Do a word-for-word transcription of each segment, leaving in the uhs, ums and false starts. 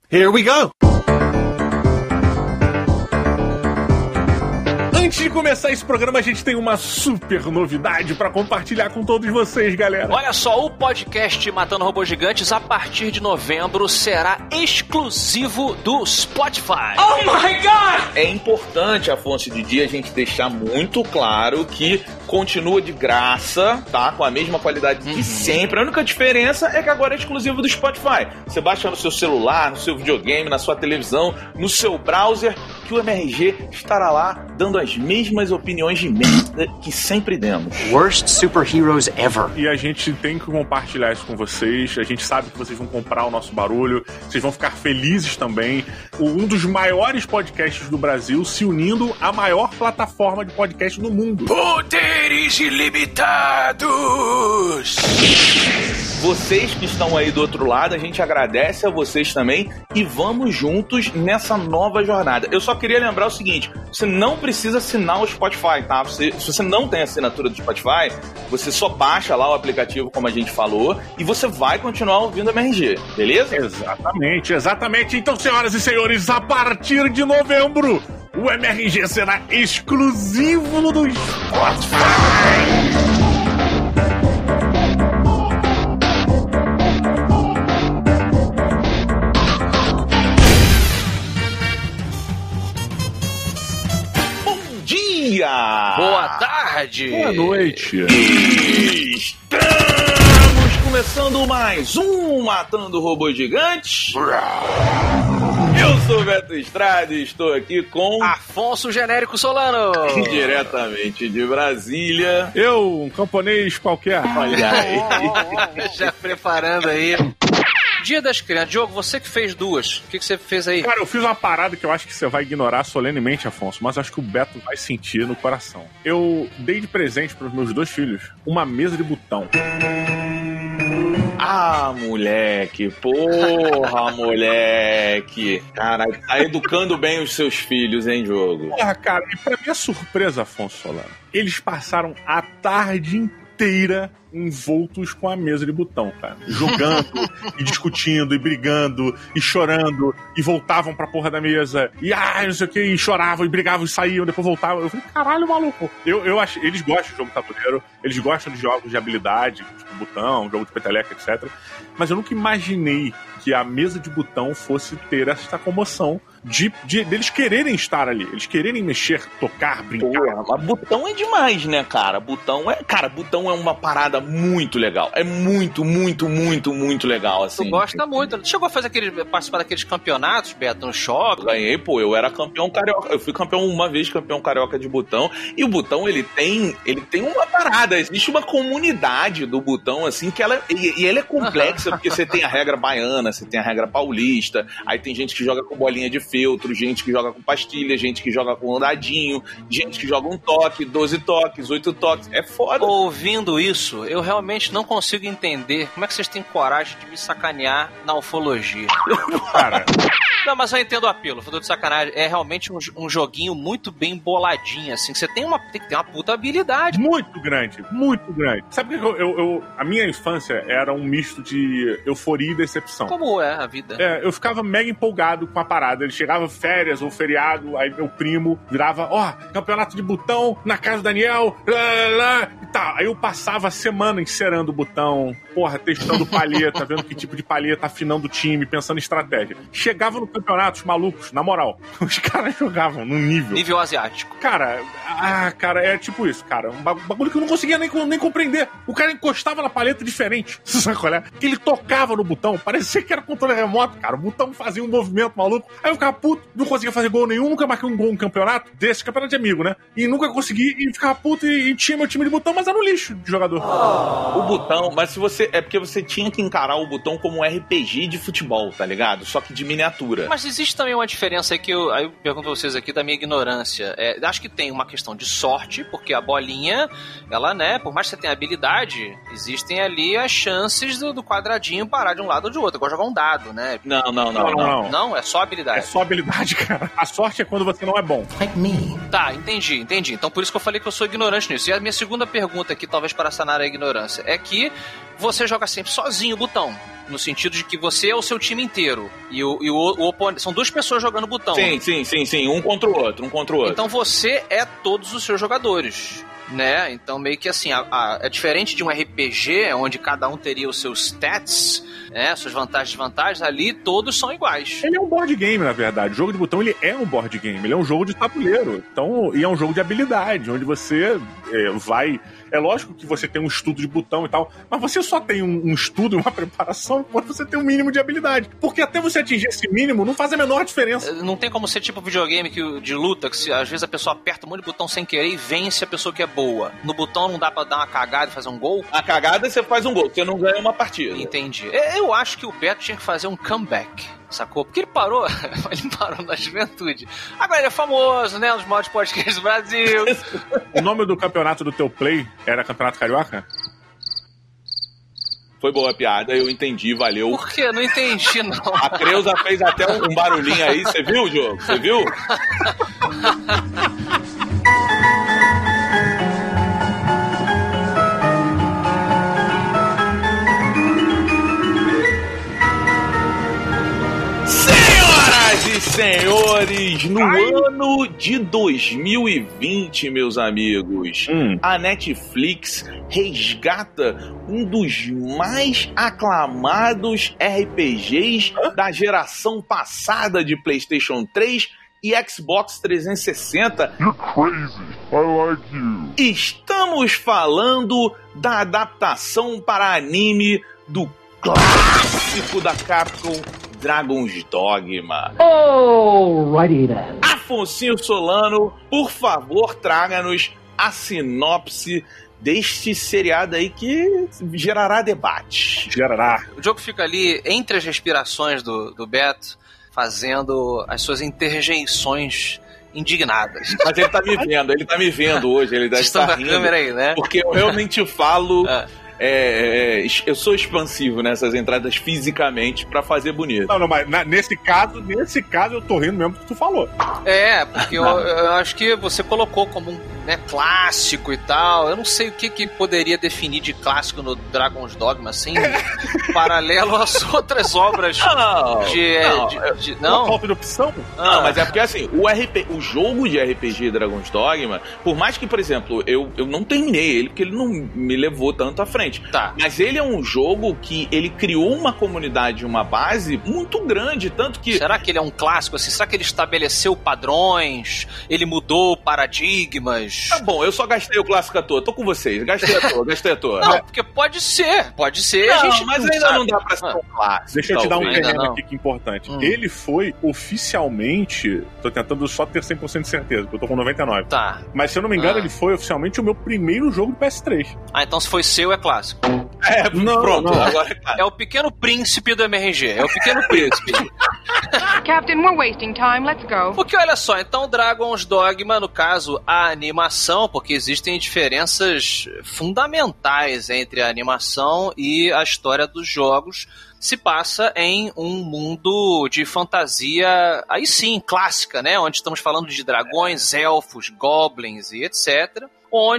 Here we go! Antes de começar esse programa, a gente tem uma super novidade pra compartilhar com todos vocês, galera. Olha só, o podcast Matando Robôs Gigantes, a partir de novembro, será exclusivo do Spotify. Oh my God! É importante, Afonso e Didi, a gente deixar muito claro que continua de graça, tá? Com a mesma qualidade de uhum. sempre. A única diferença é que agora é exclusivo do Spotify. Você baixa no seu celular, no seu videogame, na sua televisão, no seu browser, que o M R G estará lá dando as mesmas opiniões de merda que sempre demos. Worst superheroes ever. E a gente tem que compartilhar isso com vocês. A gente sabe que vocês vão comprar o nosso barulho. Vocês vão ficar felizes também. Um dos maiores podcasts do Brasil se unindo à maior plataforma de podcast do mundo. Poderes ilimitados! Vocês que estão aí do outro lado, a gente agradece a vocês também e vamos juntos nessa nova jornada. Eu só queria lembrar o seguinte, você não precisa assinar o Spotify, tá? Você, se você não tem assinatura do Spotify, você só baixa lá o aplicativo, como a gente falou, e você vai continuar ouvindo a M R G, beleza? Exatamente, exatamente. Então, senhoras e senhores, a partir de novembro, o M R G será exclusivo do Spotify. Boa tarde! Boa noite! Estamos começando mais um Matando Robôs Gigantes. Eu sou o Beto Estrada e estou aqui com Afonso Genérico Solano. Diretamente de Brasília. Eu, um camponês qualquer. Olha aí. Já preparando aí. Dia das Crianças. Diogo, você que fez duas, o que, que você fez aí? Cara, eu fiz uma parada que eu acho que você vai ignorar solenemente, Afonso, mas acho que o Beto vai sentir no coração. Eu dei de presente para os meus dois filhos uma mesa de botão. Ah, moleque, porra, moleque. Caralho, tá educando bem os seus filhos, hein, Diogo? Porra, cara, e pra minha surpresa, Afonso Solano, eles passaram a tarde inteira envoltos com a mesa de botão, cara. Jogando, e discutindo, e brigando, e chorando, e voltavam pra porra da mesa, e ai, não sei o que, e choravam, e brigavam, e saíam, depois voltavam. Eu falei, caralho, maluco. Eu, eu acho, eles gostam de jogo tabuleiro, eles gostam de jogos de habilidade, tipo botão, jogo de peteleca, etcétera. Mas eu nunca imaginei que a mesa de botão fosse ter essa comoção de, de deles quererem estar ali, eles quererem mexer, tocar, brincar. Porra, mas botão é demais, né, cara? Botão é, cara, botão é uma parada muito legal. É muito, muito, muito, muito legal, assim. Tu gosta muito. Tu chegou a fazer aquele, participar daqueles campeonatos, Beto, no shopping? Ganhei, pô, eu era campeão carioca. Eu fui campeão uma vez, campeão carioca de botão. E o botão, ele tem, ele tem uma parada. Existe uma comunidade do botão, assim, que ela, e, e ela é complexa, porque você tem a regra baiana, você tem a regra paulista, aí tem gente que joga com bolinha de feltro, gente que joga com pastilha, gente que joga com dadinho, gente que joga um toque, doze toques, oito toques. É foda. Ouvindo isso, eu realmente não consigo entender como é que vocês têm coragem de me sacanear na ufologia. Cara... Não, mas eu entendo o apelo, falando de sacanagem. É realmente um, um joguinho muito bem boladinho, assim. Você tem, uma, tem que ter uma puta habilidade. Muito grande, muito grande. Sabe o que eu, eu, eu... A minha infância era um misto de euforia e decepção. Como é a vida? É, eu ficava mega empolgado com a parada. Ele chegava férias ou feriado, aí meu primo virava, ó, oh, campeonato de botão na casa do Daniel, lá, lá, lá, e tal. Aí eu passava a semana encerando o botão, porra, testando palheta, vendo que tipo de palheta, afinando o time, pensando em estratégia. Chegava no campeonatos malucos, na moral. Os caras jogavam num nível... Nível asiático. Cara, ah, cara, é tipo isso, cara. Um bagulho que eu não conseguia nem, nem compreender. O cara encostava na paleta diferente. Sabe qual é? Que ele tocava no botão, parecia que era controle remoto, cara. O botão fazia um movimento maluco. Aí eu ficava puto, não conseguia fazer gol nenhum, nunca marquei um gol no campeonato, desse campeonato de amigo, né? E nunca consegui, e ficava puto e, e tinha meu time de botão, mas era um lixo de jogador. Oh. O botão, mas se você... É porque você tinha que encarar o botão como um R P G de futebol, tá ligado? Só que de miniatura. Mas existe também uma diferença aí que eu, aí eu pergunto a vocês aqui da minha ignorância. É, acho que tem uma questão de sorte, porque a bolinha, ela, né, por mais que você tenha habilidade, existem ali as chances do, do quadradinho parar de um lado ou de outro. Igual jogar um dado, né? Não, não, não. Não, não. não. Não, é só habilidade. É só habilidade, cara. A sorte é quando você não é bom. Like me. Tá, entendi, entendi. Então por isso que eu falei que eu sou ignorante nisso. E a minha segunda pergunta aqui, talvez para sanar a ignorância, é que você joga sempre sozinho o botão. No sentido de que você é o seu time inteiro. E o, e o, o oponente. São duas pessoas jogando o botão. Sim, sim, sim, sim. Um contra o outro, um contra o outro. Então você é todos os seus jogadores. Né? Então meio que assim, a, a, é diferente de um R P G, onde cada um teria os seus stats, né? Suas vantagens e desvantagens, ali todos são iguais. Ele é um board game, na verdade. O jogo de botão, ele é um board game. Ele é um jogo de tabuleiro. Então, e é um jogo de habilidade, onde você é, vai... É lógico que você tem um estudo de botão e tal, mas você só tem um, um estudo e uma preparação quando você tem um mínimo de habilidade. Porque até você atingir esse mínimo, não faz a menor diferença. Não tem como ser tipo videogame que, de luta, que se, às vezes a pessoa aperta um monte de botão sem querer e vence a pessoa que é boa. No botão não dá pra dar uma cagada e fazer um gol? A cagada você faz um gol, você não ganha uma partida. Entendi. Eu acho que o Beto tinha que fazer um comeback, sacou? Porque ele parou, ele parou na juventude. Agora ele é famoso, né? Um dos maiores podcasts do Brasil. O nome do campeonato do teu play era Campeonato Carioca? Foi boa a piada, eu entendi, valeu. Por quê? Não entendi, não. A Creuza fez até um barulhinho aí, você viu, Diogo? Você viu? Senhoras e senhores, no Ai. ano de dois mil e vinte, meus amigos, hum. a Netflix resgata um dos mais aclamados R P Gs Hã? da geração passada de PlayStation três e Xbox trezentos e sessenta. You're crazy. I like you. Estamos falando da adaptação para anime do clássico da Capcom, Dragon's Dogma. Alrighty then. Afonsinho Solano, por favor, traga-nos a sinopse deste seriado aí que gerará debate. Gerará. O jogo fica ali entre as respirações do, do Beto, fazendo as suas interjeições indignadas. Mas ele tá me vendo, ele tá me vendo hoje, ele deve estar rindo. Câmera aí, né? Porque eu realmente falo... Ah. É, é, eu sou expansivo nessas entradas fisicamente pra fazer bonito. Não, não, mas na, nesse caso, nesse caso eu tô rindo mesmo do que tu falou. É, porque eu, eu acho que você colocou como um, né, clássico e tal. Eu não sei o que, que poderia definir de clássico no Dragon's Dogma, assim, paralelo às outras obras não, de, não, de, de, não. Uma falta de opção? Ah. Não, mas é porque assim, o, R P, o jogo de R P G Dragon's Dogma, por mais que, por exemplo, eu, eu não terminei ele, porque ele não me levou tanto à frente. Tá. Mas ele é um jogo que ele criou uma comunidade, uma base muito grande, tanto que... Será que ele é um clássico, assim? Será que ele estabeleceu padrões? Ele mudou paradigmas? Tá bom, eu só gastei o clássico à toa, tô com vocês, gastei à toa, gastei à toa. Não, porque pode ser, pode ser. Não, a gente mas não ainda sabe. não dá pra ser um clássico. Deixa eu te dar um talvez. terreno aqui que é importante. Hum. Ele foi oficialmente, tô tentando só ter cem por cento de certeza, porque eu tô com noventa e nove. Tá. Mas se eu não me engano, ah. ele foi oficialmente o meu primeiro jogo de P S três. Ah, então se foi seu, é clássico. É, não, pronto, não. Agora é claro. É o Pequeno Príncipe do M R G. É o Pequeno Príncipe. Captain, we're wasting time. Let's go. Porque olha só, então Dragon's Dogma, no caso, a animação, porque existem diferenças fundamentais entre a animação e a história dos jogos, se passa em um mundo de fantasia, aí sim, clássica, né? Onde estamos falando de dragões, elfos, goblins e etcétera.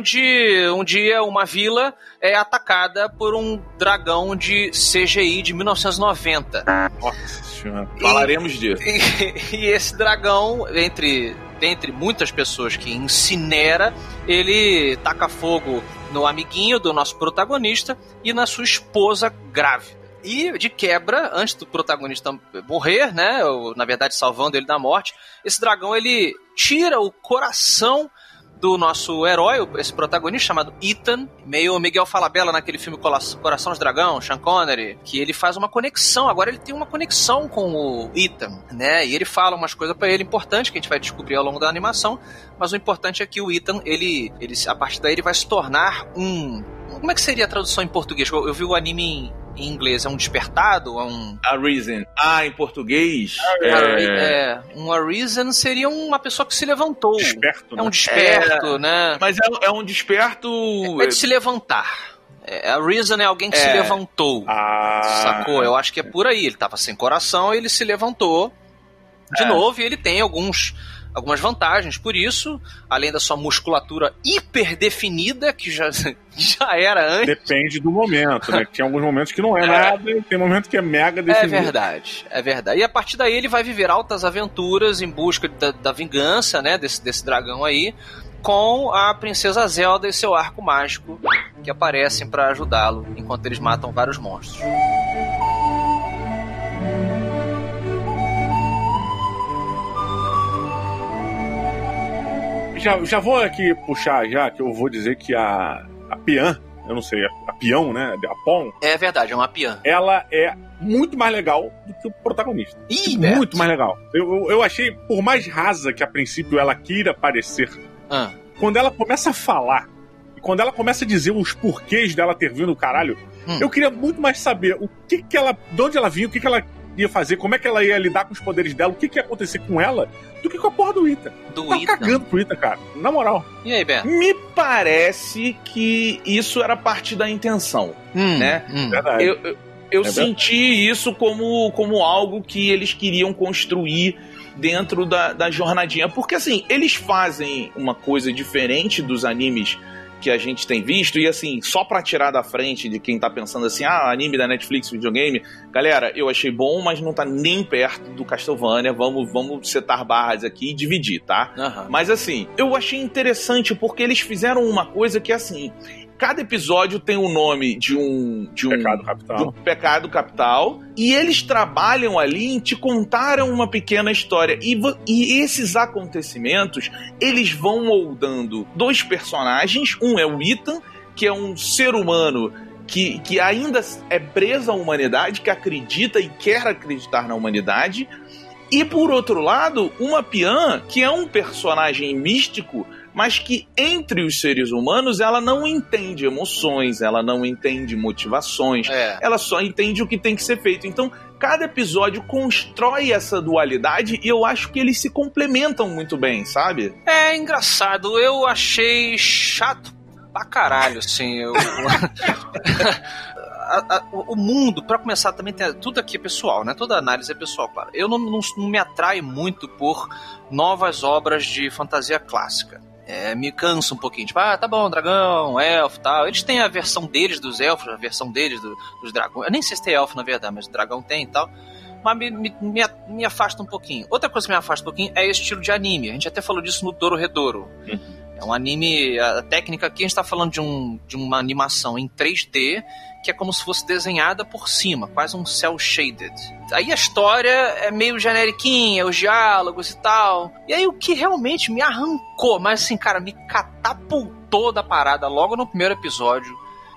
Onde um dia uma vila é atacada por um dragão de C G I de mil novecentos e noventa. Nossa senhora. Falaremos e, disso. E, e esse dragão, entre, entre muitas pessoas que incinera, ele taca fogo no amiguinho do nosso protagonista e na sua esposa grávida. E, de quebra, antes do protagonista morrer, né, ou, na verdade salvando ele da morte, esse dragão ele tira o coração do nosso herói, esse protagonista chamado Ethan, meio Miguel Falabella naquele filme Coração de Dragão, Sean Connery, que ele faz uma conexão, agora ele tem uma conexão com o Ethan, né, e ele fala umas coisas pra ele importantes que a gente vai descobrir ao longo da animação, mas o importante é que o Ethan, ele, ele a partir daí ele vai se tornar um... Como é que seria a tradução em português? Eu, eu vi o anime em, em inglês, é um despertado? É um... Arisen. Ah, em português? É, é, um Arisen seria uma pessoa que se levantou. Desperto, né? É um desperto, é, né? Mas é, é um desperto... É, é de se levantar. É, Arisen é alguém que é. se levantou. Ah. Sacou? Eu acho que é por aí. Ele tava sem coração, ele se levantou de é. novo e ele tem alguns... algumas vantagens por isso, além da sua musculatura hiper definida, que já, já era antes. Depende do momento, né? Tem alguns momentos que não é, é. nada, tem momentos que é mega definido. É verdade, é verdade. E a partir daí ele vai viver altas aventuras em busca da, da vingança, né, desse, desse dragão aí, com a princesa Zelda e seu arco mágico, que aparecem pra ajudá-lo, enquanto eles matam vários monstros. Já, já vou aqui puxar, já, que eu vou dizer que a, a Pian, eu não sei, a, a Pião, né, a Pon... É verdade, é uma Pian. Ela é muito mais legal do que o protagonista. Ih, muito Beto. mais legal. Eu, eu, eu achei, por mais rasa que a princípio ela queira parecer, ah. quando ela começa a falar, e quando ela começa a dizer os porquês dela ter vindo, caralho, hum. eu queria muito mais saber o que que ela, de onde ela vinha, o que que ela ia fazer, como é que ela ia lidar com os poderes dela, o que que ia acontecer com ela, do que com a porra do Ita. Do tá Ita. cagando pro Ita, cara. Na moral. E aí, Ben? Me parece que isso era parte da intenção, hum, né? Hum. Verdade. Eu, eu, eu é senti verdade. isso como, como algo que eles queriam construir dentro da, da jornadinha. Porque, assim, eles fazem uma coisa diferente dos animes que a gente tem visto, e assim, só pra tirar da frente de quem tá pensando assim, ah, anime da Netflix, videogame, galera, eu achei bom, mas não tá nem perto do Castlevania, vamos, vamos setar barras aqui e dividir, tá? Uhum. Mas assim, eu achei interessante porque eles fizeram uma coisa que assim, cada episódio tem o nome de um, de um pecado capital. De um pecado capital, e eles trabalham ali em te contar uma pequena história. E, e esses acontecimentos, eles vão moldando dois personagens. Um é o Ethan, que é um ser humano que, que ainda é preso à humanidade, que acredita e quer acreditar na humanidade. E por outro lado, uma Pian, que é um personagem místico, mas que entre os seres humanos ela não entende emoções, ela não entende motivações, é. ela só entende o que tem que ser feito. Então, cada episódio constrói essa dualidade e eu acho que eles se complementam muito bem, sabe? É engraçado, eu achei chato pra caralho, assim, eu... A, a, o mundo, pra começar, também tem tudo aqui é pessoal, né? Toda análise é pessoal, claro. Eu não, não, não me atraio muito por novas obras de fantasia clássica. É, me cansa um pouquinho. Tipo, ah, tá bom, dragão, elfo e tal. Eles têm a versão deles dos elfos, a versão deles do, dos dragões. Eu nem sei se tem elfo, na verdade, mas o dragão tem e tal. Mas me, me, me, me afasta um pouquinho. Outra coisa que me afasta um pouquinho é esse estilo de anime. A gente até falou disso no Dororedoro. Uhum. É um anime... A técnica aqui, a gente tá falando de, um, de uma animação em três D que é como se fosse desenhada por cima, quase um cel shaded. Aí a história é meio generiquinha, os diálogos e tal. E aí o que realmente me arrancou, mas assim, cara, me catapultou da parada logo no primeiro episódio,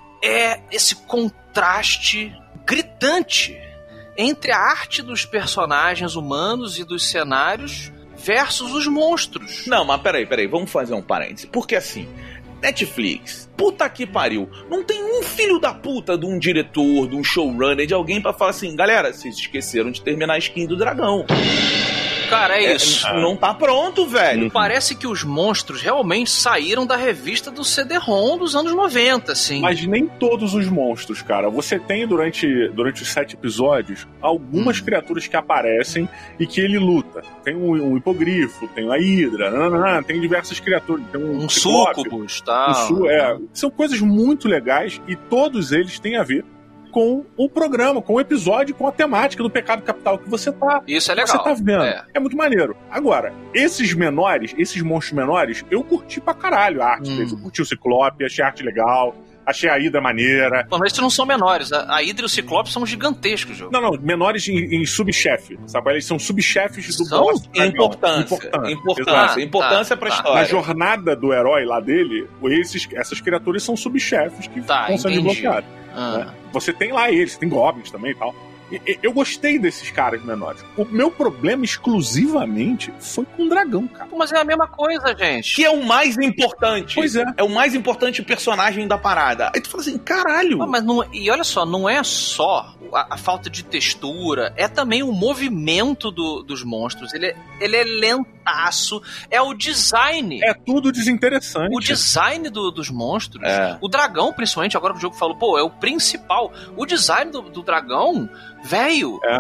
é esse contraste gritante entre a arte dos personagens humanos e dos cenários versus os monstros. Não, mas peraí, peraí, vamos fazer um parêntese. Porque assim, Netflix, puta que pariu, não tem um filho da puta de um diretor, de um showrunner, de alguém pra falar assim, galera, vocês esqueceram de terminar a skin do dragão. Cara, é isso. É, não tá pronto, velho. Parece que os monstros realmente saíram da revista do C D-ROM dos anos noventa, assim. Mas nem todos os monstros, cara. Você tem durante, durante os sete episódios algumas hum. criaturas que aparecem e que ele luta. Tem um, um hipogrifo, tem a hidra, nanana, tem diversas criaturas. Tem um, um súcubus, tá? Um su- é, são coisas muito legais e todos eles têm a ver com o programa, com o episódio, com a temática do pecado capital que você tá, Isso é legal. Você tá vendo. É. é muito maneiro. Agora, esses menores, esses monstros menores, eu curti pra caralho a arte hum. deles. Eu curti o Ciclope, achei a arte legal, achei a Hidra maneira. Pô, mas esses não são menores. A, a Hidra e o Ciclope são gigantescos, jogo. Não, não, menores em, em subchefe, sabe? Eles são subchefes do são? boss. Importância. Importância. Importância, importância tá, pra tá. história. Na jornada do herói lá dele, esses, essas criaturas são subchefes que tá, vão sendo desbloqueados. Ah. Né? Você tem lá eles, tem goblins também e tal. E, e, eu gostei desses caras menores. O meu problema exclusivamente foi com o dragão, cara. Pô, mas é a mesma coisa, gente. Que é o mais importante. Pois é. É o mais importante personagem da parada. Aí tu fala assim, caralho. Ah, mas não, e olha só, não é só a, a falta de textura, é também o movimento do, dos monstros. Ele é, ele é lentaço. É o design. É tudo desinteressante. O design do, dos monstros. É. O dragão, principalmente, agora que o jogo falou, pô, é o principal. O design do, do dragão, velho, É.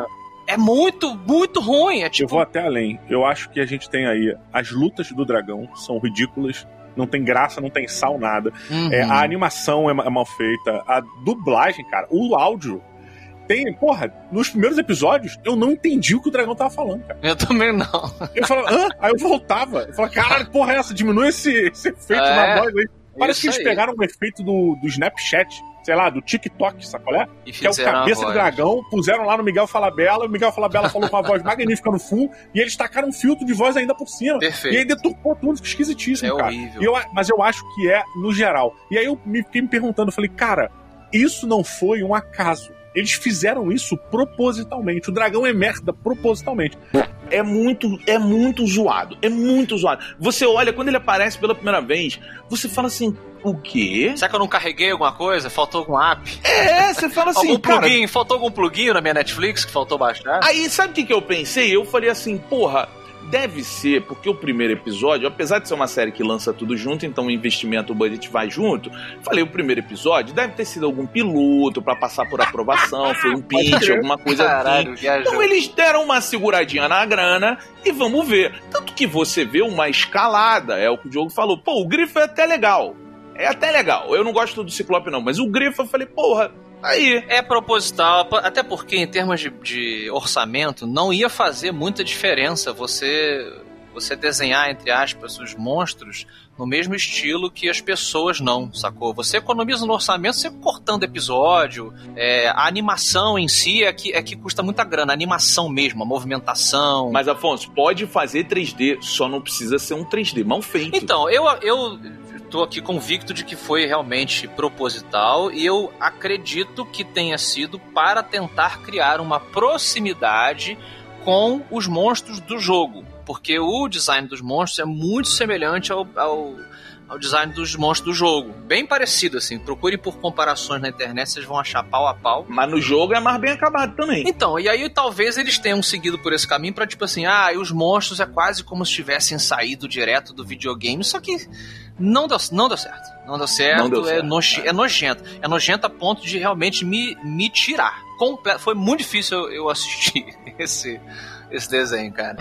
é muito, muito ruim. É tipo... Eu vou até além. Eu acho que a gente tem aí as lutas do dragão são ridículas. Não tem graça, não tem sal, nada. Uhum. É, a animação é, é mal feita. A dublagem, cara, o áudio tem... Porra, nos primeiros episódios, eu não entendi o que o dragão tava falando, cara. Eu também não. Eu falava, hã? Aí eu voltava. Eu falava, caralho, porra é essa? Diminui esse, esse efeito é, na voz aí. Parece que eles aí. pegaram um efeito do, do Snapchat, sei lá, do TikTok, sacou? Que é o cabeça do dragão, puseram lá no Miguel Falabella, o Miguel Falabella falou com uma voz magnífica no fundo, e eles tacaram um filtro de voz ainda por cima. Perfeito. E aí deturpou tudo, ficou esquisitíssimo, é cara. Horrível. E eu, mas eu acho que é no geral. E aí eu me, fiquei me perguntando, eu falei, cara, isso não foi um acaso. Eles fizeram isso propositalmente. O dragão é merda propositalmente. É muito, é muito zoado. É muito zoado. Você olha, quando ele aparece pela primeira vez, você fala assim, o quê? Será que eu não carreguei alguma coisa? Faltou algum app? É, você fala assim, algum cara... plugin? Faltou algum plugin na minha Netflix que faltou baixar? Aí, sabe o que, que eu pensei? Eu falei assim, porra... Deve ser, porque o primeiro episódio, apesar de ser uma série que lança tudo junto, então o investimento, o budget vai junto, falei, o primeiro episódio deve ter sido algum piloto pra passar por aprovação, foi um pitch, alguma coisa Caralho, assim. viajou. Então eles deram uma seguradinha na grana e vamos ver. Tanto que você vê uma escalada, é o que o Diogo falou, pô, o Grifo é até legal, é até legal, eu não gosto do Ciclope não, mas o Grifo eu falei, porra, aí. É proposital, até porque em termos de, de orçamento não ia fazer muita diferença você, você desenhar, entre aspas, os monstros no mesmo estilo que as pessoas não, sacou? Você economiza no orçamento você cortando episódio, é, a animação em si é que, é que custa muita grana, a animação mesmo, a movimentação. Mas, Afonso, pode fazer três D, só não precisa ser um três D mal feito. Então, eu... eu estou aqui convicto de que foi realmente proposital e eu acredito que tenha sido para tentar criar uma proximidade com os monstros do jogo, porque o design dos monstros é muito semelhante ao, ao, ao design dos monstros do jogo, bem parecido assim, procurem por comparações na internet, vocês vão achar pau a pau. Mas no jogo é mais bem acabado também. Então, e aí talvez eles tenham seguido por esse caminho para tipo assim, ah, e os monstros é quase como se tivessem saído direto do videogame, só que Não deu, não deu certo. Não deu certo, não deu certo é, noje, é nojento. É nojento a ponto de realmente me, me tirar. Comple- Foi muito difícil eu, eu assistir esse, esse desenho, cara.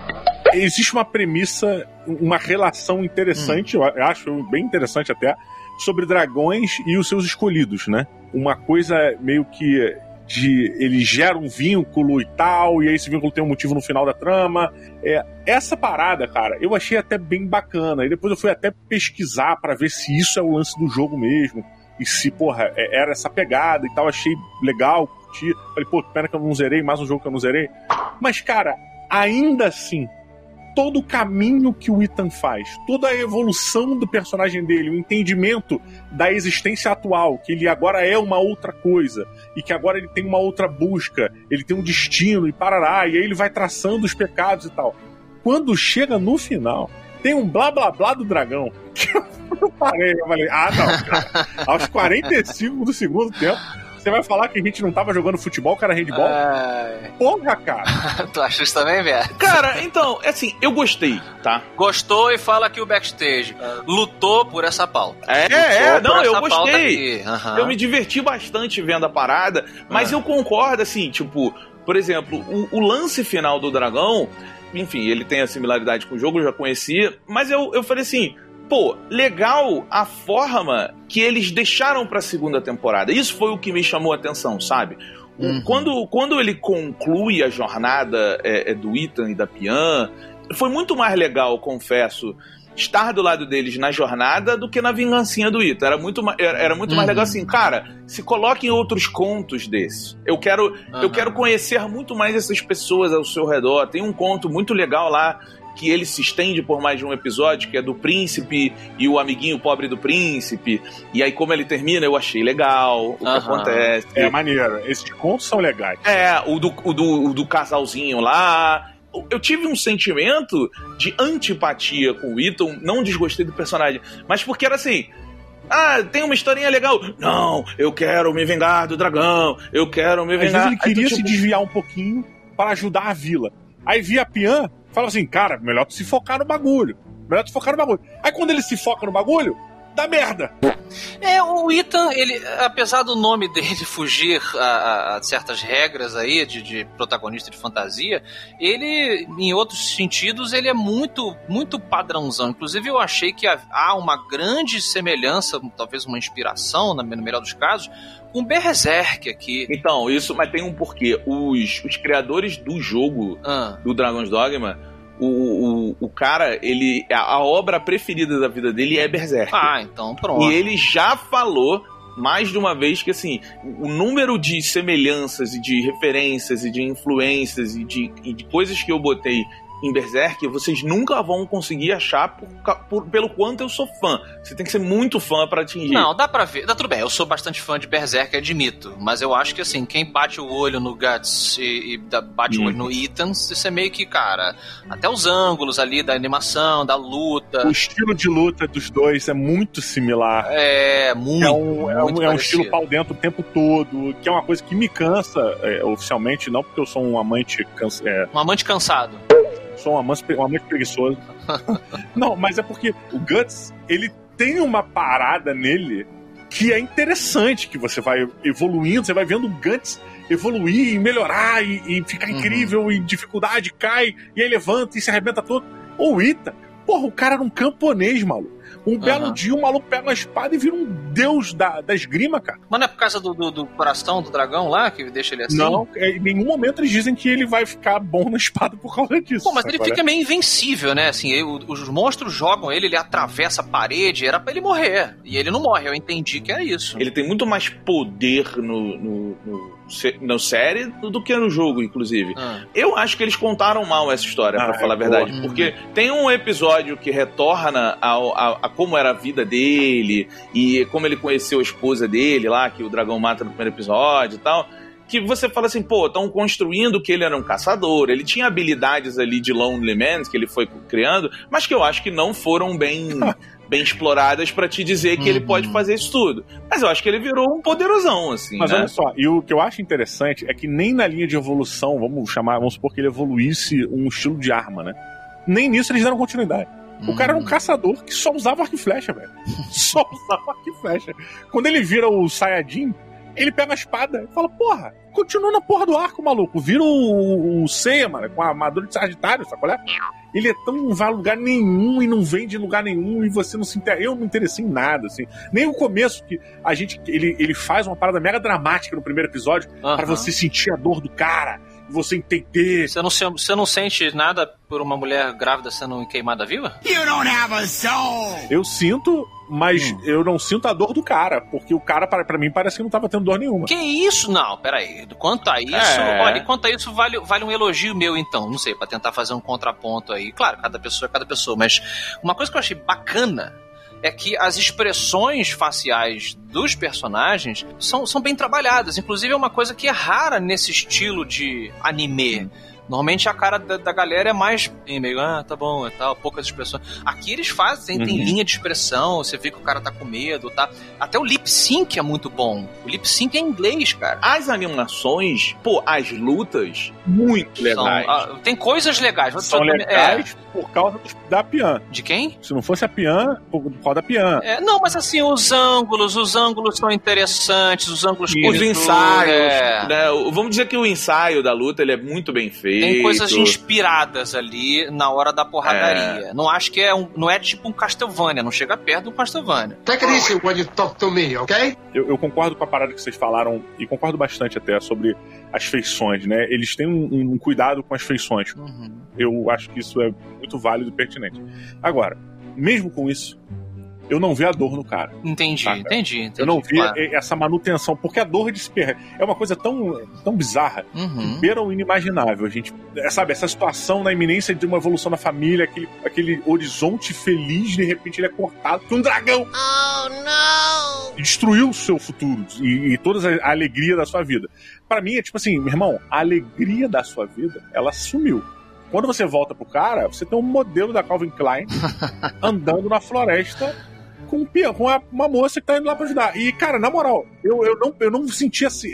Existe uma premissa, uma relação interessante, hum. eu acho bem interessante até, sobre dragões e os seus escolhidos, né? Uma coisa meio que... de ele gera um vínculo e tal, e aí esse vínculo tem um motivo no final da trama. É, essa parada, cara, eu achei até bem bacana. E depois eu fui até pesquisar pra ver se isso é o lance do jogo mesmo. E se, porra, era essa pegada e tal. Achei legal, curti. Falei, pô, pena que eu não zerei, mais um jogo que eu não zerei. Mas, cara, ainda assim, todo o caminho que o Ethan faz, toda a evolução do personagem dele, o entendimento da existência atual, que ele agora é uma outra coisa, e que agora ele tem uma outra busca, ele tem um destino e parará, e aí ele vai traçando os pecados e tal. Quando chega no final, tem um blá blá blá do dragão, que eu parei, eu falei, ah não, cara, aos quarenta e cinco do segundo tempo, você vai falar que a gente não tava jogando futebol, cara, handball? Ai... Porra, cara! Tu acha isso também, velho? Cara, então, assim, eu gostei, tá? Gostou e fala aqui o backstage. Lutou por essa pauta. É, Lutou é, não, eu gostei. Uhum. Eu me diverti bastante vendo a parada, mas uhum. eu concordo, assim, tipo, por exemplo, o, o lance final do dragão, enfim, ele tem a similaridade com o jogo, eu já conhecia, mas eu, eu falei assim... Pô, legal a forma que eles deixaram pra segunda temporada. Isso foi o que me chamou a atenção, sabe? Uhum. Quando, quando ele conclui a jornada é, é, do Ethan e da Pian, foi muito mais legal, confesso, estar do lado deles na jornada do que na vingancinha do Ethan. Era muito, era, era muito uhum. mais legal assim, cara, se coloque em outros contos desses. Eu quero, uhum. eu quero conhecer muito mais essas pessoas ao seu redor. Tem um conto muito legal lá, que ele se estende por mais de um episódio, que é do príncipe e o amiguinho pobre do príncipe. E aí, como ele termina, eu achei legal o que uhum. acontece. É maneiro. Esses contos são legais. É, o do, o do, o do casalzinho lá. Eu tive um sentimento de antipatia com o Ethan, não desgostei do personagem, mas porque era assim... Ah, tem uma historinha legal. Não, eu quero me vingar do dragão. Eu quero me vingar... Às vezes ele queria aí, se tipo... desviar um pouquinho para ajudar a vila. Aí via a Pian... Fala assim, cara, melhor tu se focar no bagulho. Melhor tu focar no bagulho. Aí quando ele se foca no bagulho, dá merda. É, o Ethan, ele, apesar do nome dele fugir a, a certas regras aí de, de protagonista de fantasia, ele, em outros sentidos, ele é muito, muito padrãozão. Inclusive, eu achei que há uma grande semelhança, talvez uma inspiração, no melhor dos casos, com Berserk aqui. Então, isso, mas tem um porquê. Os, os criadores do jogo, ah. do Dragon's Dogma, O, o, o cara, ele a, a obra preferida da vida dele é Berserk. Ah, então pronto. E ele já falou mais de uma vez que, assim, o número de semelhanças e de referências e de influências e de, e de coisas que eu botei em Berserk, vocês nunca vão conseguir achar por, por, pelo quanto eu sou fã. Você tem que ser muito fã pra atingir. Não, dá pra ver. Dá tudo bem, eu sou bastante fã de Berserk, admito. Mas eu acho que, assim, quem bate o olho no Guts e, e bate hum. o olho no Ethan, isso é meio que, cara, até os ângulos ali da animação, da luta. O estilo de luta dos dois é muito similar. É, muito. É um, é muito um, é um estilo pau dentro o tempo todo, que é uma coisa que me cansa, é, oficialmente, não porque eu sou um amante... Cansa, é... Um amante cansado. Sou um amante, um amante preguiçoso. Não, mas é porque o Guts, ele tem uma parada nele que é interessante, que você vai evoluindo, você vai vendo o Guts evoluir e melhorar e, e ficar uhum. incrível, e dificuldade cai, e aí levanta e se arrebenta todo. Ou o Ita, porra, o cara era um camponês, maluco. Um belo uhum. dia o maluco pega uma espada e vira um deus da, da esgrima, cara. Mas não é por causa do, do, do coração do dragão lá que deixa ele assim? Não, em nenhum momento eles dizem que ele vai ficar bom na espada por causa disso. Pô, mas ele fica meio invencível, né? Assim, ele, os monstros jogam ele, ele atravessa a parede, era pra ele morrer. E ele não morre, eu entendi que é isso. Ele tem muito mais poder no, no, no, na série do que no jogo, inclusive. Ah. Eu acho que eles contaram mal essa história, ah, pra falar é a verdade. Boa. Porque uhum. tem um episódio que retorna ao, ao, a como era a vida dele e como ele conheceu a esposa dele lá, que o dragão mata no primeiro episódio e tal, que você fala assim, pô, estão construindo que ele era um caçador, ele tinha habilidades ali de Lonely Man que ele foi criando, mas que eu acho que não foram bem... bem exploradas pra te dizer que uhum. ele pode fazer isso tudo. Mas eu acho que ele virou um poderosão, assim, Mas né? olha só, e o que eu acho interessante é que nem na linha de evolução, vamos chamar, vamos supor que ele evoluísse um estilo de arma, né? Nem nisso eles deram continuidade. O cara era um caçador que só usava arco e flecha, velho. Só usava arco e flecha. Quando ele vira o Saiyajin, ele pega a espada e fala, porra, continua na porra do arco, maluco. Vira o, o Seiya, mano, com a armadura de Sagitário, sabe qual é? Ele é tão, não vai a lugar nenhum e não vem de lugar nenhum e você não se interessa. Eu não me interessei em nada, assim. Nem o começo, que a gente, ele, ele faz uma parada mega dramática no primeiro episódio, uhum. pra você sentir a dor do cara, você entender. Você não, você não sente nada por uma mulher grávida sendo queimada viva? You don't have a soul! Eu sinto, mas hum. eu não sinto a dor do cara, porque o cara, pra, pra mim, parece que não tava tendo dor nenhuma. Que isso? Não, peraí. Quanto a isso, é. olha, quanto a isso, vale, vale um elogio meu, então. Não sei, pra tentar fazer um contraponto aí. Claro, cada pessoa é cada pessoa, mas uma coisa que eu achei bacana é que as expressões faciais dos personagens são, são bem trabalhadas. Inclusive, é uma coisa que é rara nesse estilo de anime. Normalmente a cara da, da galera é mais meio, ah, tá bom, e tal, poucas expressões. Aqui eles fazem, tem, uhum. tem linha de expressão, você vê que o cara tá com medo, tá? Até o lip sync é muito bom. O lip sync é em inglês, cara. As animações, pô, as lutas, muito legais. São, ah, tem coisas legais. São legais é. por causa da Pian. De quem? Se não fosse a Pian, por, por causa da Pian. É, não, mas assim, os ângulos, os ângulos são interessantes, os ângulos... Os ensaios, é. né? Vamos dizer que o ensaio da luta, ele é muito bem feito. Tem coisas inspiradas ali na hora da porradaria. É. Não acho que é um, não é tipo um Castlevania, não chega perto do Castlevania. Take it easy when you talk to me, ok? Eu, eu concordo com a parada que vocês falaram, e concordo bastante até sobre as feições, né? Eles têm um, um cuidado com as feições. Uhum. Eu acho que isso é muito válido e pertinente. Agora, mesmo com isso, eu não vi a dor no cara. Entendi, tá, entendi, entendi. Eu não vi claro. essa manutenção, porque a dor de se perder é uma coisa tão, tão bizarra, uhum. beira o inimaginável. A gente, sabe, essa situação na iminência de uma evolução da família, aquele, aquele horizonte feliz, de repente ele é cortado por um dragão. Oh, não! E destruiu o seu futuro e, e toda a alegria da sua vida. Pra mim é tipo assim, meu irmão, a alegria da sua vida, ela sumiu. Quando você volta pro cara, você tem um modelo da Calvin Klein andando na floresta com um peão, com uma, uma moça que tá indo lá pra ajudar. E, cara, na moral, eu, eu, não, eu não senti esse, esse,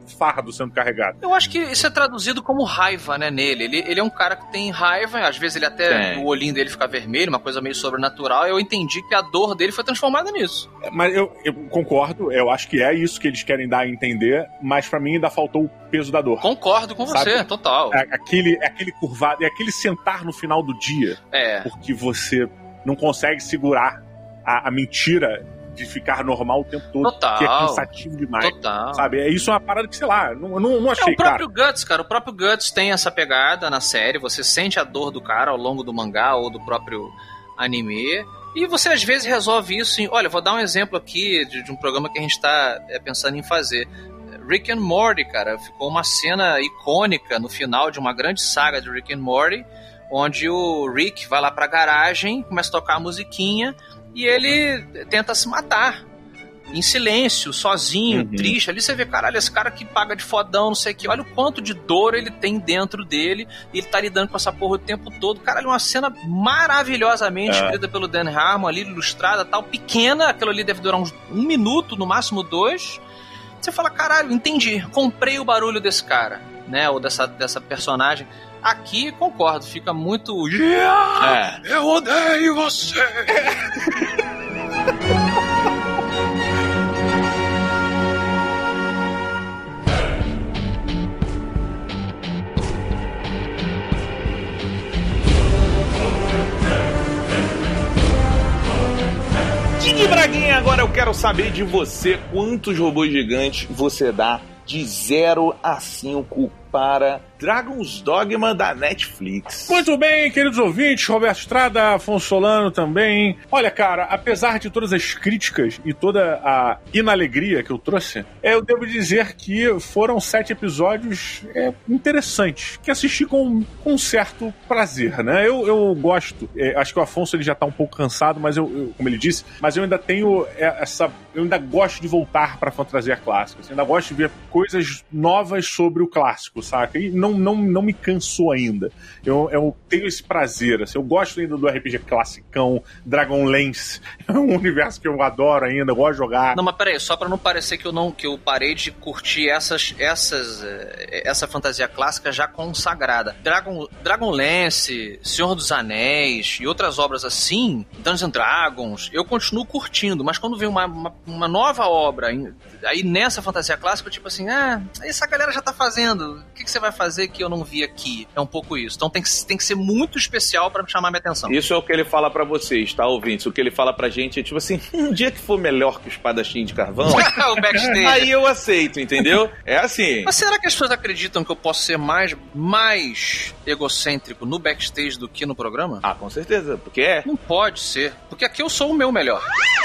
fardo sendo carregado. Eu acho que isso é traduzido como raiva, né, nele. Ele, ele é um cara que tem raiva, às vezes ele até, o olhinho dele fica vermelho, uma coisa meio sobrenatural. Eu entendi que a dor dele foi transformada nisso. É, mas eu, eu concordo, eu acho que é isso que eles querem dar a entender, mas pra mim ainda faltou o peso da dor. Concordo com Sabe? você, total. É, aquele, é aquele curvado, é aquele sentar no final do dia, é. porque você não consegue segurar a, a mentira de ficar normal o tempo todo, Total. que é cansativo demais. Total. Sabe? É isso é uma parada que, sei lá, não, não, não achei, é, o próprio cara. Guts, cara, o próprio Guts tem essa pegada na série, você sente a dor do cara ao longo do mangá ou do próprio anime, e você às vezes resolve isso em, olha, vou dar um exemplo aqui de, de um programa que a gente tá é, pensando em fazer. Rick and Morty, cara, ficou uma cena icônica no final de uma grande saga de Rick and Morty, onde o Rick vai lá pra garagem, começa a tocar a musiquinha, e ele tenta se matar. Em silêncio, sozinho, uhum. triste. Ali você vê, caralho, esse cara que paga de fodão, não sei o que. Olha o quanto de dor ele tem dentro dele. E ele tá lidando com essa porra o tempo todo. Caralho, uma cena maravilhosamente é. escrita pelo Dan Harmon ali, ilustrada, tal, pequena. Aquilo ali deve durar uns um minuto, no máximo dois. Você fala, caralho, entendi. Comprei o barulho desse cara, né? Ou dessa, dessa personagem. Aqui, concordo, fica muito... Yeah, é. Eu odeio você! Didi Braguinha, agora eu quero saber de você quantos robôs gigantes você dá de zero a cinco para Dragon's Dogma da Netflix. Muito bem, queridos ouvintes, Roberto Estrada, Afonso Solano também. Olha, cara, apesar de todas as críticas e toda a inalegria que eu trouxe, eu devo dizer que foram sete episódios é, interessantes, que assisti com, com um certo prazer, né? Eu, eu gosto, é, acho que o Afonso ele já tá um pouco cansado, mas eu, eu, como ele disse, mas eu ainda tenho essa, eu ainda gosto de voltar pra fantasia clássica, assim, eu ainda gosto de ver coisas novas sobre o clássico, saca? E não, não, não me cansou ainda. Eu, eu tenho esse prazer, assim, eu gosto ainda do R P G classicão, Dragonlance, é um universo que eu adoro ainda, eu gosto de jogar. Não, mas peraí, só pra não parecer que eu, não, que eu parei de curtir essas, essas, essa fantasia clássica já consagrada. Dragon, Dragonlance, Senhor dos Anéis e outras obras assim, Dungeons and Dragons, eu continuo curtindo, mas quando vem uma, uma, uma nova obra, aí nessa fantasia clássica, eu tipo assim, ah, essa galera já tá fazendo, o que, que você vai fazer que eu não vi aqui? É um pouco isso. Então tem que, tem que ser muito especial pra chamar minha atenção. Isso é o que ele fala pra vocês, tá, ouvintes? O que ele fala pra gente é tipo assim, um dia que for melhor que o espadachim de carvão, o backstage. Aí eu aceito, entendeu? É assim. Mas será que as pessoas acreditam que eu posso ser mais, mais egocêntrico no backstage do que no programa? Ah, com certeza, porque é. Não pode ser, porque aqui eu sou o meu melhor.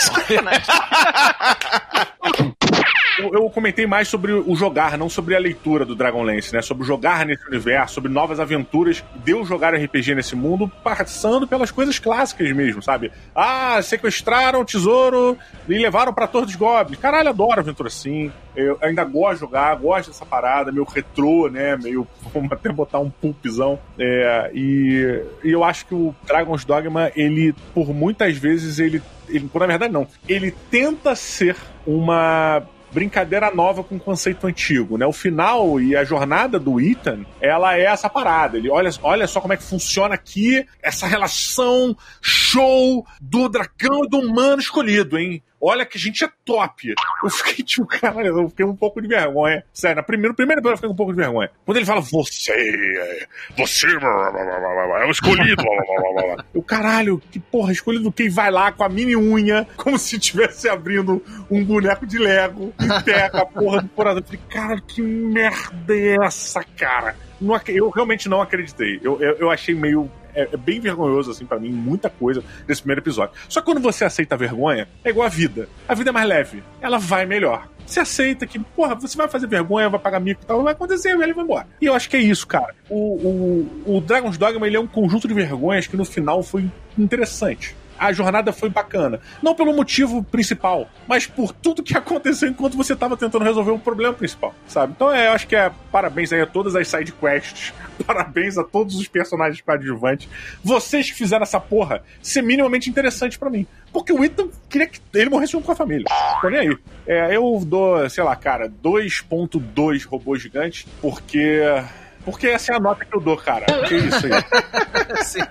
Eu, eu comentei mais sobre o jogar, não sobre a leitura do Dragonlance, né? Sobre jogar nesse universo, sobre novas aventuras, de eu jogar R P G nesse mundo, passando pelas coisas clássicas mesmo, sabe? Ah, sequestraram o tesouro e levaram pra Torre dos Goblins. Caralho, adoro aventura assim. Eu ainda gosto de jogar, gosto dessa parada, meio retrô, né? Meio, vamos até botar um pulpzão. É, e, e eu acho que o Dragon's Dogma, ele, por muitas vezes, ele, ele, na verdade não, ele tenta ser uma brincadeira nova com um conceito antigo, né? O final e a jornada do Ethan, ela é essa parada. Ele olha, olha só como é que funciona aqui essa relação show do dragão e do humano escolhido, hein? Olha que a gente é top. Eu fiquei tipo, caralho, eu fiquei um pouco de vergonha. Sério, na primeira, no primeiro episódio eu fiquei um pouco de vergonha. Quando ele fala, você, você é o escolhido. Eu, caralho, que porra, escolhido quem vai lá com a mini unha, como se estivesse abrindo um boneco de Lego e pega a porra do coração. Eu falei, cara, que merda é essa, cara? Não, eu realmente não acreditei. Eu, eu, eu achei meio... É, é bem vergonhoso, assim, pra mim, muita coisa desse primeiro episódio. Só que quando você aceita a vergonha, é igual a vida. A vida é mais leve. Ela vai melhor. Você aceita que, porra, você vai fazer vergonha, vai pagar mico e tal, vai acontecer, e ele vai embora. E eu acho que é isso, cara. O, o, o Dragon's Dogma, ele é um conjunto de vergonhas que no final foi interessante. a jornada foi bacana. Não pelo motivo principal, mas por tudo que aconteceu enquanto você tava tentando resolver o problema principal, sabe? Então é, eu acho que é parabéns aí a todas as side quests, parabéns a todos os personagens coadjuvantes. Vocês que fizeram essa porra ser minimamente interessante pra mim. Porque o Ethan queria que ele morresse junto com a família. Tô nem aí. É, eu dou, sei lá, cara, dois ponto dois robôs gigantes, porque... Porque essa é a nota que eu dou, cara. Que isso aí. Sim.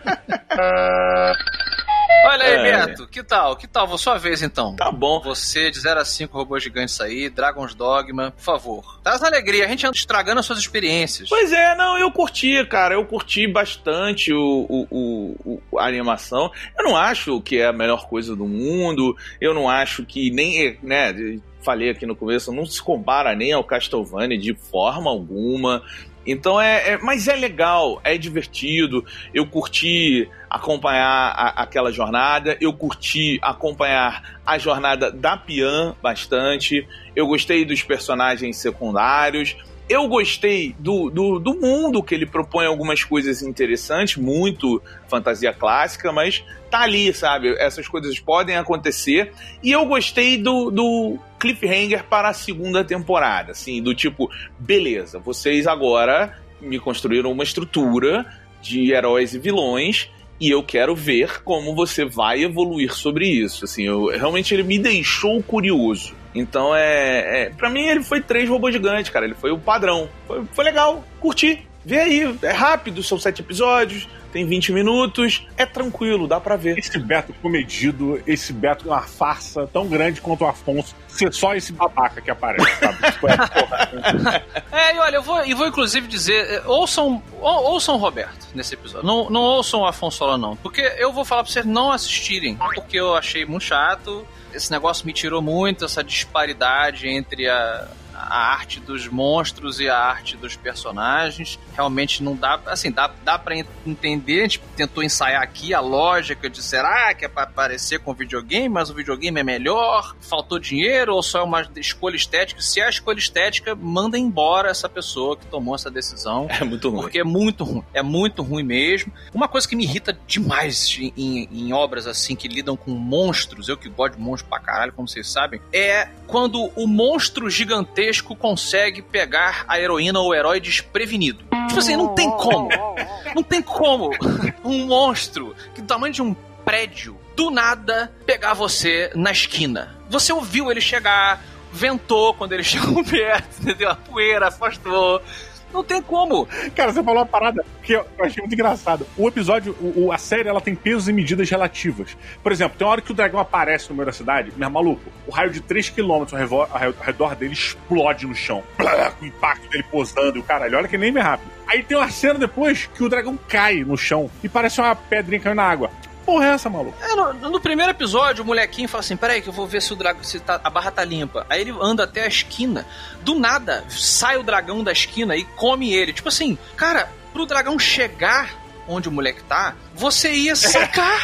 Olha aí, é. Beto, que tal? Que tal? Sua vez, então. Tá bom. Você, de zero a cinco robôs gigantes aí, Dragon's Dogma, por favor. Traz alegria, a gente anda estragando as suas experiências. Pois é, não, eu curti, cara. Eu curti bastante o, o, o, a animação. Eu não acho que é a melhor coisa do mundo. Eu não acho que nem, né... Falei aqui no começo, não se compara nem ao Castlevania de forma alguma. Então é, é, mas é legal, é divertido. Eu curti acompanhar a, aquela jornada, eu curti acompanhar a jornada da Pian bastante. Eu gostei dos personagens secundários. Eu gostei do, do, do mundo, que ele propõe algumas coisas interessantes, muito fantasia clássica, mas tá ali, sabe? Essas coisas podem acontecer. E eu gostei do, do cliffhanger para a segunda temporada, assim, do tipo, beleza, vocês agora me construíram uma estrutura de heróis e vilões, e eu quero ver como você vai evoluir sobre isso. Assim, eu, realmente ele me deixou curioso. Então, é, é pra mim ele foi três robôs gigantes, cara. Ele foi o padrão. Foi, foi legal, curti. Vê aí, é rápido, são sete episódios, tem vinte minutos, é tranquilo, dá pra ver. Esse Beto comedido, esse Beto é uma farsa tão grande quanto o Afonso, ser só esse babaca que aparece, sabe? Tipo, é, porra. É, e olha, eu vou, eu vou inclusive dizer, ouçam, ou, ouçam o Roberto nesse episódio, não, não ouçam o Afonso Solano, não, porque eu vou falar pra vocês não assistirem, porque eu achei muito chato, esse negócio me tirou muito, essa disparidade entre a... a arte dos monstros e a arte dos personagens. Realmente não dá, assim, dá, dá pra entender, a gente tentou ensaiar aqui a lógica de será que é pra parecer com videogame, mas o videogame é melhor, faltou dinheiro ou só é uma escolha estética? Se é a escolha estética, manda embora essa pessoa que tomou essa decisão. É muito ruim. Porque é muito ruim, é muito ruim mesmo. Uma coisa que me irrita demais em, em obras assim que lidam com monstros, eu que gosto de monstros pra caralho, como vocês sabem, é quando o monstro gigantesco consegue pegar a heroína ou o herói desprevenido. Tipo assim, não tem como. Não tem como um monstro que do tamanho de um prédio, do nada, pegar você na esquina. Você ouviu ele chegar, ventou quando ele chegou perto, entendeu? A poeira afastou. Não tem como. Cara, você falou uma parada que eu achei muito engraçado. O episódio, o, a série, ela tem pesos e medidas relativas. Por exemplo, tem uma hora que o dragão aparece no meio da cidade, mas maluco, o raio de três quilômetros ao redor, ao redor dele explode no chão. Com o impacto dele posando e o caralho. Olha que nem é rápido. Aí tem uma cena depois que o dragão cai no chão e parece uma pedrinha caindo na água. Porra é essa, maluco? É, no, no primeiro episódio, o molequinho fala assim, peraí que eu vou ver se, o dragão, se tá, a barra tá limpa. Aí ele anda até a esquina. Do nada, sai o dragão da esquina e come ele. Tipo assim, cara, pro dragão chegar onde o moleque tá, você ia sacar.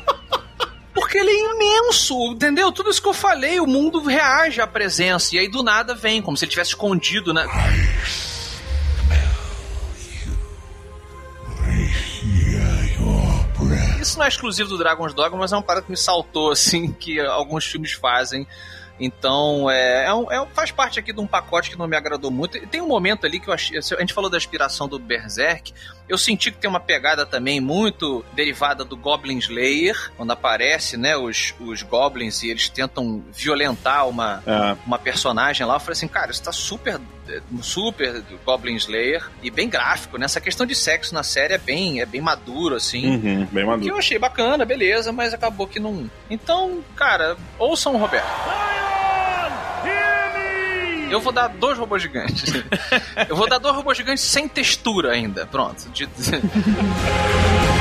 Porque ele é imenso, entendeu? Tudo isso que eu falei, o mundo reage à presença. E aí do nada vem, como se ele tivesse escondido, né? Isso não é exclusivo do Dragon's Dogma, mas é uma parada que me saltou, assim, que alguns filmes fazem. Então, é, é, um, é faz parte aqui de um pacote que não me agradou muito. E tem um momento ali que eu achei... A gente falou da inspiração do Berserk. Eu senti que tem uma pegada também muito derivada do Goblin Slayer, quando aparece, né, os, os goblins e eles tentam violentar uma, é. uma personagem lá. Eu falei assim, cara, isso tá super... super Goblin Slayer e bem gráfico, né? Essa questão de sexo na série é bem, é bem maduro, assim. Uhum, bem maduro. Que eu achei bacana, beleza, mas acabou que não... Então, cara, ouçam o Roberto. Eu vou dar dois robôs gigantes. Eu vou dar dois robôs gigantes sem textura ainda. Pronto. De...